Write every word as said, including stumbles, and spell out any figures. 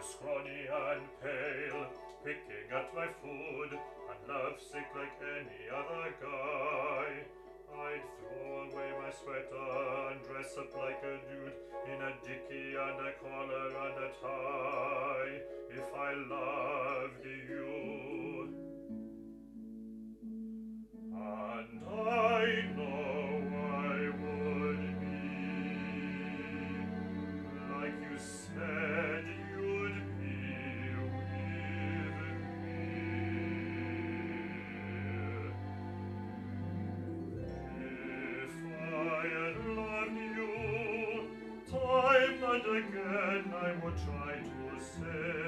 scrawny and pale, picking at my food, and lovesick like any other guy. I'd throw away my sweater and dress up like a dude in a dickie and a collar and a tie if I loved you. And I know I would be like you said you'd be with me. If I had loved you time and again, I would try to say